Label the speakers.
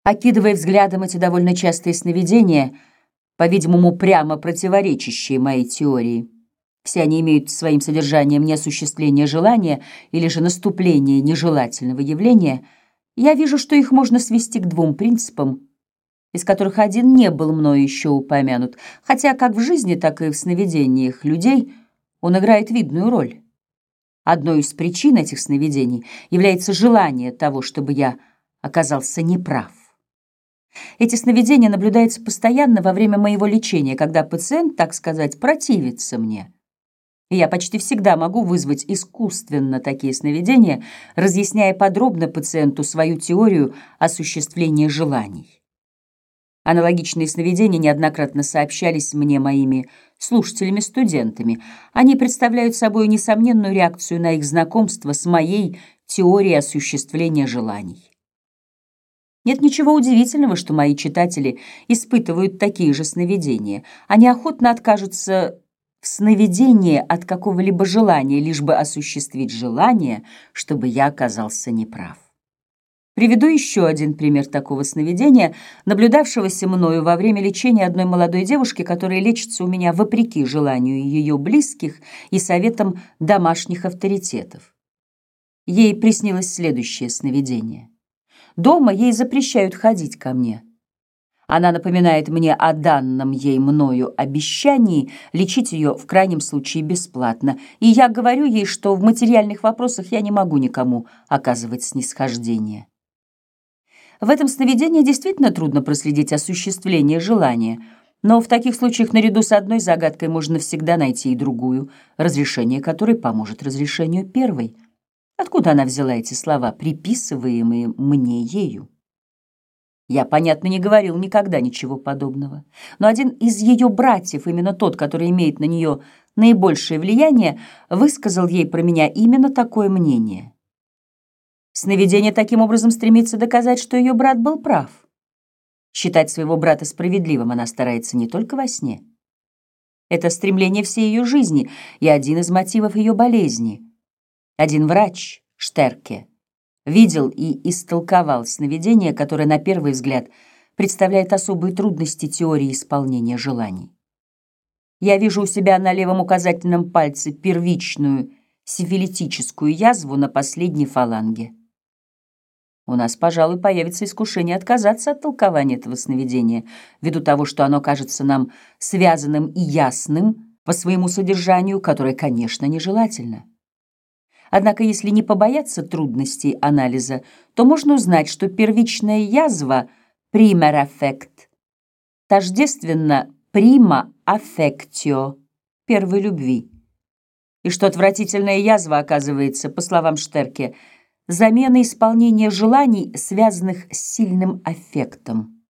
Speaker 1: Окидывая взглядом эти довольно частые сновидения, по-видимому, прямо противоречащие моей теории, все они имеют своим содержанием неосуществление желания или же наступление нежелательного явления, я вижу, что их можно свести к двум принципам, из которых один не был мною еще упомянут, хотя как в жизни, так и в сновидениях людей он играет видную роль. Одной из причин этих сновидений является желание того, чтобы я оказался неправ. Эти сновидения наблюдаются постоянно во время моего лечения, когда пациент, так сказать, противится мне. И я почти всегда могу вызвать искусственно такие сновидения, разъясняя подробно пациенту свою теорию осуществления желаний. Аналогичные сновидения неоднократно сообщались мне моими слушателями-студентами. Они представляют собой несомненную реакцию на их знакомство с моей теорией осуществления желаний. Нет ничего удивительного, что мои читатели испытывают такие же сновидения. Они охотно откажутся в сновидении от какого-либо желания, лишь бы осуществить желание, чтобы я оказался неправ. Приведу еще один пример такого сновидения, наблюдавшегося мною во время лечения одной молодой девушки, которая лечится у меня вопреки желанию ее близких и советам домашних авторитетов. Ей приснилось следующее сновидение. Дома ей запрещают ходить ко мне. Она напоминает мне о данном ей мною обещании лечить ее в крайнем случае бесплатно, и я говорю ей, что в материальных вопросах я не могу никому оказывать снисхождение. В этом сновидении действительно трудно проследить осуществление желания, но в таких случаях наряду с одной загадкой можно всегда найти и другую, разрешение которой поможет разрешению первой. Откуда она взяла эти слова, приписываемые мне ею? Я, понятно, не говорил никогда ничего подобного, но один из ее братьев, именно тот, который имеет на нее наибольшее влияние, высказал ей про меня именно такое мнение. Сновидение таким образом стремится доказать, что ее брат был прав. Считать своего брата справедливым она старается не только во сне. Это стремление всей ее жизни и один из мотивов ее болезни. Один врач, Штерке, видел и истолковал сновидение, которое на первый взгляд представляет особые трудности теории исполнения желаний. Я вижу у себя на левом указательном пальце первичную сифилитическую язву на последней фаланге. У нас, пожалуй, появится искушение отказаться от толкования этого сновидения, ввиду того, что оно кажется нам связанным и ясным по своему содержанию, которое, конечно, нежелательно. Однако, если не побояться трудностей анализа, то можно узнать, что первичная язва «primer affect» тождественна «prima affectio» первой любви, и что отвратительная язва оказывается, по словам Штерке, замена исполнения желаний, связанных с сильным аффектом.